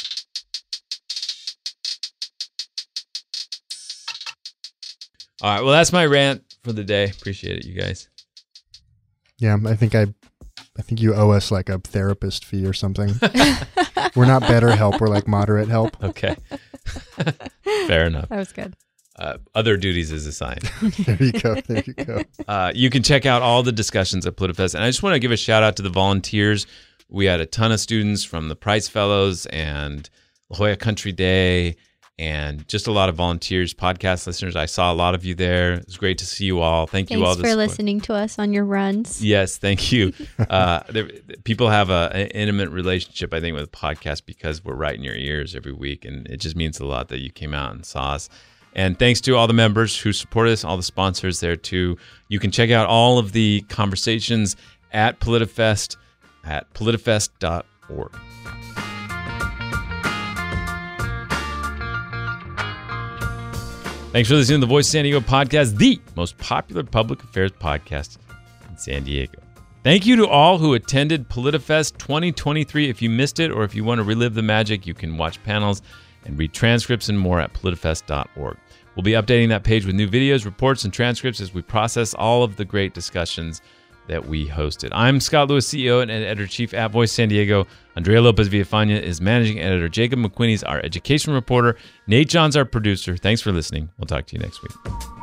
Speaker 2: All right. Well, that's my rant for the day. Appreciate it, you guys.
Speaker 4: Yeah. I think I, I think you owe us like a therapist fee or something. We're not better help. We're like moderate help.
Speaker 2: Okay. Fair enough.
Speaker 3: That was good.
Speaker 2: Uh, other duties is assigned.
Speaker 4: There you go. There you go.
Speaker 2: Uh, you can check out all the discussions at PolitiFest. And I just want to give a shout out to the volunteers. We had a ton of students from the Price Fellows and La Jolla Country Day and just a lot of volunteers, podcast listeners. I saw a lot of you there. It was great to see you all. Thank you
Speaker 3: Thanks
Speaker 2: all.
Speaker 3: for
Speaker 2: this
Speaker 3: listening to us on your runs.
Speaker 2: Yes, thank you. Uh, there, people have a, an intimate relationship, I think, with the podcast because we're right in your ears every week. And it just means a lot that you came out and saw us. And thanks to all the members who support us, all the sponsors there too. You can check out all of the conversations at PolitiFest at politifest dot org. Thanks for listening to the Voice of San Diego podcast, the most popular public affairs podcast in San Diego. Thank you to all who attended PolitiFest twenty twenty-three. If you missed it or if you want to relive the magic, you can watch panels and read transcripts and more at politifest dot org. We'll be updating that page with new videos, reports, and transcripts as we process all of the great discussions that we hosted. I'm Scott Lewis, C E O and Editor-Chief at Voice San Diego. Andrea Lopez Villafana is Managing Editor. Jacob McQuinney's our Education Reporter. Nate John's our producer. Thanks for listening. We'll talk to you next week.